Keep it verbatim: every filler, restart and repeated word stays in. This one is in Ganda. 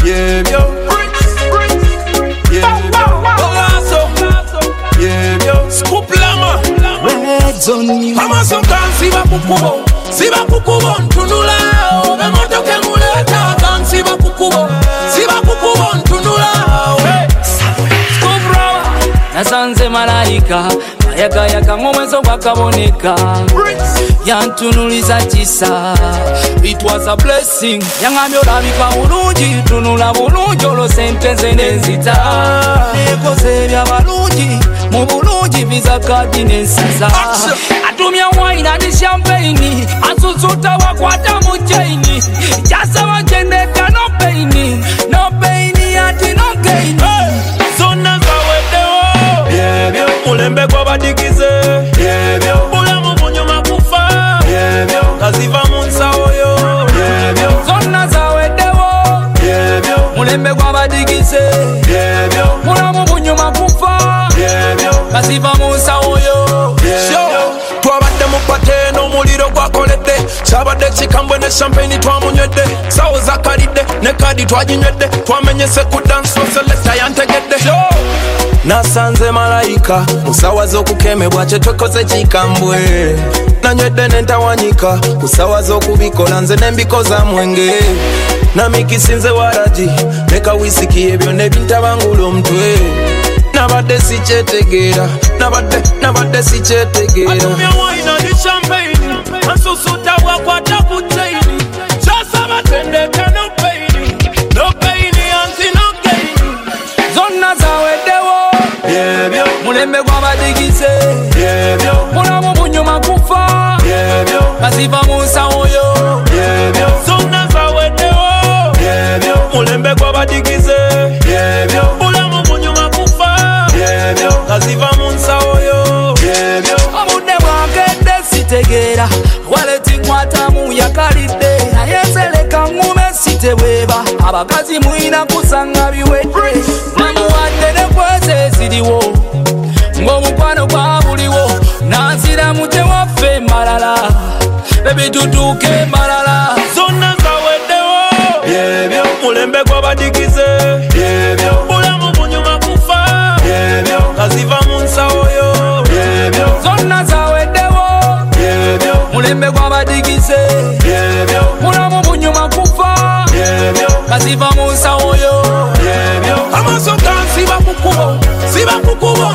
yeah, yo. Yeah, yo. Yeah, yo. Scoop lama. Red zone. Mama so can see ba kukubo. See ba kukubo ntunula. Obe moto ke muleta. Can see ba kukubo. See ba kukubo ntunula. Scoop rawa. Nasanze malaika. Yaka yaka ngomwezo wakaboneka. Yantunuliza chisa. It was a blessing. Yangamyo labika bulungi. Tunula bulungi olo sentence nenzita. Nekose bya balungi. Mu bulungi visa kadi nensiza. Atumya wine and champagne. Asusuta wakwata mu chaini. Jasa wachendeka no pain. No pain ati no gain. Zona zawedewo. Yeah, yeah. Mulembe kwa badikize. Yeah, yeah. Bula mubunyo makufa. Yeah, yeah. Kaziva munsa oyo. Yeah, yeah. Zona zawedewo. Yeah, yeah. Mulembe kwa badikize. Yeah, yeah. Bula mubunyo makufa. Yeah, yeah. Kaziva munsa oyo. Yeah, yeah. Twabadde mupate n'omuliro gwakoledde. Kyabadde kikambwe ne champagne twamunywedde. Sawo zakalidde ne kadi twaginywedde. Twamenyese ku dance floor selector yantegedde. Nasanze malayika musawa z'okukemebwa kye twekoze kikambwe. Nanywedde n'entawanyika kusawa z'okubikola nze n'embikoza mwenge. Namikisinze waraji leka wisiki ebyo ne bintabangula omutwe. Nabadde sikyetegeera nabadde nabadde sikyetegeera. Atumya wine and champagne ansusuta wakwata ku chaini. Kyasa batendeka no pain no pain anti no gain. Zonna zawedewo. Yeah, yeah. Mulembe kwa badikize. Yeah, yeah. Mula mubunyo makufa. Yeah, yeah. Kaziva munsa oyo. Yeah, yeah. Zonna zawedewo. Yeah, yeah. Mulembe kwa badikize. Yeah, yeah. Mula mubunyo makufa. Yeah, yeah. Kaziva munsa oyo. Yeah, yeah. Amude bwagedde sitegeera. Waleti nkwatamu yakalidde. Nayeseleka ngume sitebweba. Abakazi mwina kusanga biwedde. Namuwadde ne kweze ziriwo. Ng'omukwano gwa buliwo. Nansira mute waffe malala. Baby tutuuke malala. Zonna zawedewo. Yeah, yeah. Mulembe kwa badikize. Yeah, yeah. Bulamu bunyuma kufa. Yeah, yeah. Kaziva munsa oyo. Yeah, yeah. Zonna zawedewo. Yeah, yeah. Mulembe kwa badikize. Yeah, yeah. Bulamu bunyuma kufa. Yeah, yeah. Kaziva munsa oyo. Yeah, yeah. Amaso kan siba kukubo. Siba kukubo